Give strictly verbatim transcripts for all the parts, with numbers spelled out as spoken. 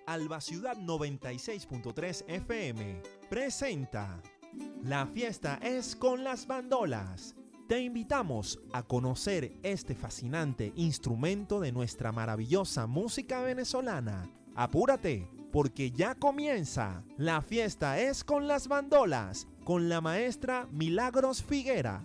Alba Ciudad noventa y seis punto tres F M presenta La fiesta es con las bandolas. Te invitamos a conocer este fascinante instrumento de nuestra maravillosa música venezolana. Apúrate, porque ya comienza La fiesta es con las bandolas, con la maestra Milagros Figuera.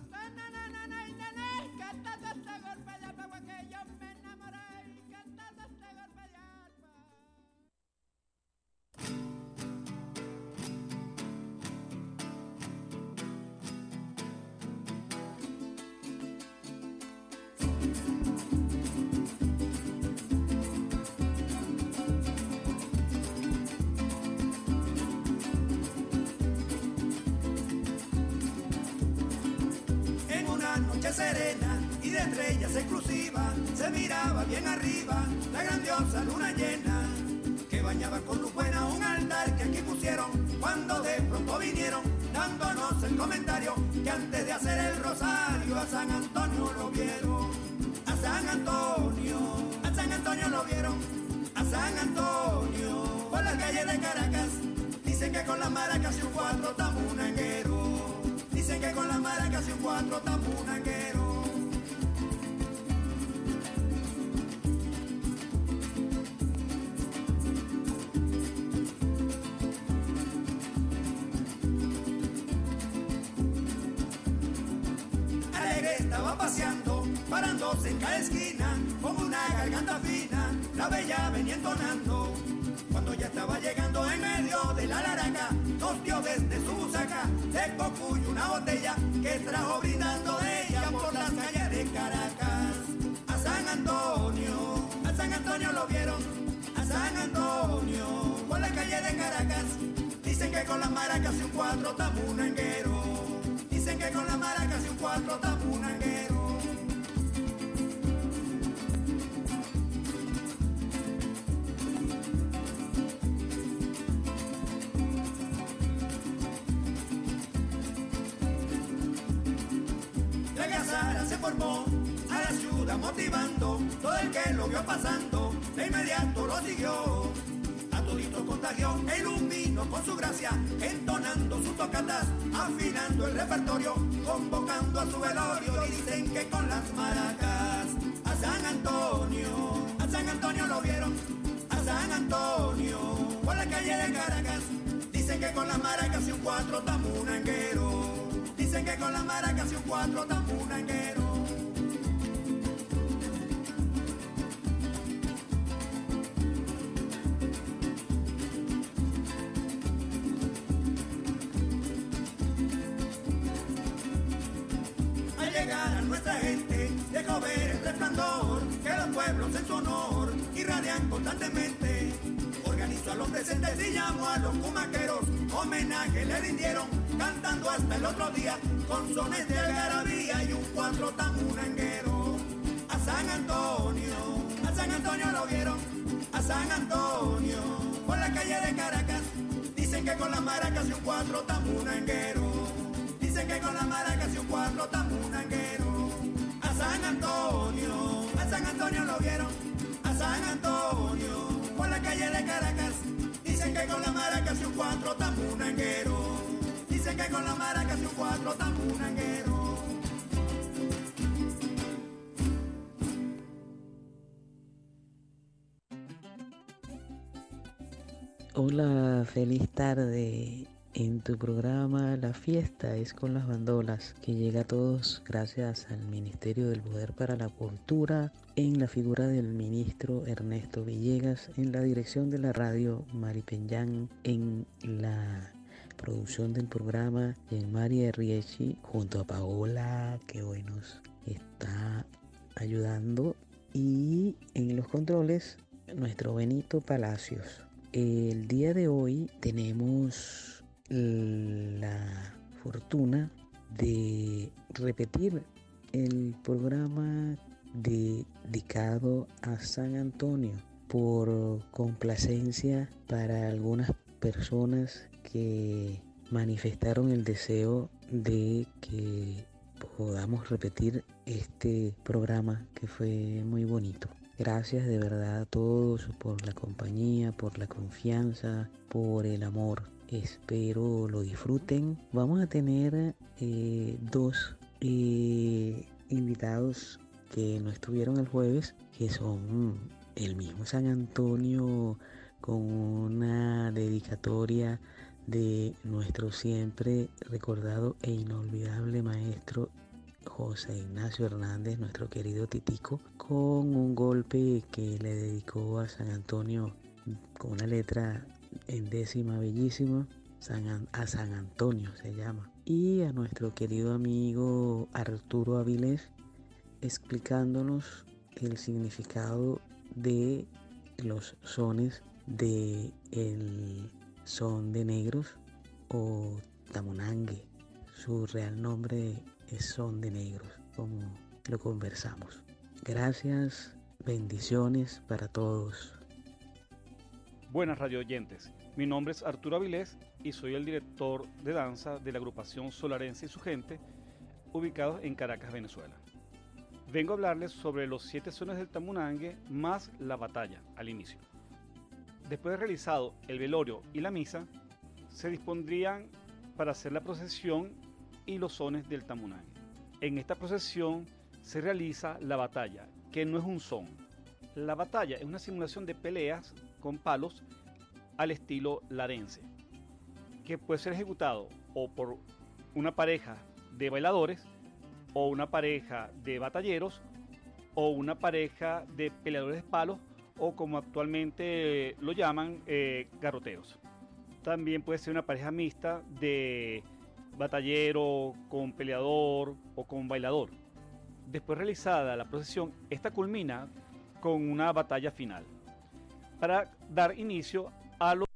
Serena y de estrellas exclusivas se miraba bien arriba la grandiosa luna llena que bañaba con luz buena un altar que aquí pusieron cuando de pronto vinieron dándonos el comentario que antes de hacer el rosario a San Antonio lo vieron, a San Antonio, a San Antonio lo vieron, a San Antonio por las calles de Caracas. Dicen que con las maracas y un cuatro tamunanguero. Dicen que con las maracas y un cuatro tamunanguero. Alegre estaba paseando, parándose en cada esquina, con una garganta fina, la bella venía entonando. Cuando ya estaba llegando en medio de la laraca, nos dio desde su busaca de cocuyo una botella que trajo brindando de ella por las calles de Caracas. A San Antonio, a San Antonio lo vieron, a San Antonio por la calle de Caracas. Dicen que con las maracas y un cuatro tamunanguero. Dicen que con las maracas y un cuatro tamunanguero. Se formó a la ciudad motivando, todo el que lo vio pasando, de inmediato lo siguió, a todito contagió e iluminó con su gracia, entonando sus tocatas, afinando el repertorio, convocando a su velorio. Dicen que con las maracas, a San Antonio, a San Antonio lo vieron, a San Antonio, por la calle de Caracas. Dicen que con las maracas y un cuatro tamunanguero. Dicen que con las maracas y un cuatro tamunanguero. Al llegar a nuestra gente, dejó ver el resplandor que los pueblos en su honor irradian constantemente. Organizó a los presentes y llamó a los cumaqueros, homenaje le rindieron, cantando hasta el otro día, con sones de algarabía y un cuatro tamunanguero. A San Antonio, a San Antonio lo vieron, a San Antonio, por la calle de Caracas. Dicen que con las maracas y un cuatro tamunanguero. Dicen que con las maracas y un cuatro tamunanguero. A San Antonio, a San Antonio lo vieron, a San Antonio, por la calle de Caracas. Dicen que con las maracas y un cuatro tamunanguero. Dicen que con las maracas y un cuatro tamunanguero. Hola, feliz tarde en tu programa La fiesta es con las bandolas, que llega a todos gracias al Ministerio del Poder para la Cultura, en la figura del ministro Ernesto Villegas, en la dirección de la radio Mari Peñán, en la producción del programa en María Riechi, junto a Paola, que hoy nos está ayudando, y en los controles nuestro Benito Palacios. El día de hoy tenemos la fortuna de repetir el programa dedicado a San Antonio por complacencia para algunas personas que manifestaron el deseo de que podamos repetir este programa, que fue muy bonito. Gracias de verdad a todos por la compañía, por la confianza, por el amor. Espero lo disfruten. Vamos a tener eh, dos eh, invitados que no estuvieron el jueves, que son el mismo San Antonio, con una dedicatoria de nuestro siempre recordado e inolvidable maestro José Ignacio Hernández, nuestro querido Titico, con un golpe que le dedicó a San Antonio con una letra en décima bellísima, San, a San Antonio se llama, y a nuestro querido amigo Arturo Avilés explicándonos el significado de los sones de el son de negros o tamunangue. Su real nombre es son de negros, como lo conversamos. Gracias, bendiciones para todos. Buenas radio oyentes, mi nombre es Arturo Avilés y soy el director de danza de la agrupación Solarense y su gente, ubicados en Caracas, Venezuela. Vengo a hablarles sobre los siete sones del tamunangue más la batalla al inicio. Después de realizado el velorio y la misa, se dispondrían para hacer la procesión y los sones del tamunangue. En esta procesión se realiza la batalla, que no es un son. La batalla es una simulación de peleas con palos al estilo larense, que puede ser ejecutado o por una pareja de bailadores, o una pareja de batalleros, o una pareja de peleadores de palos, o como actualmente lo llaman, eh, garroteros. También puede ser una pareja mixta de batallero con peleador o con bailador. Después realizada la procesión, esta culmina con una batalla final para dar inicio a los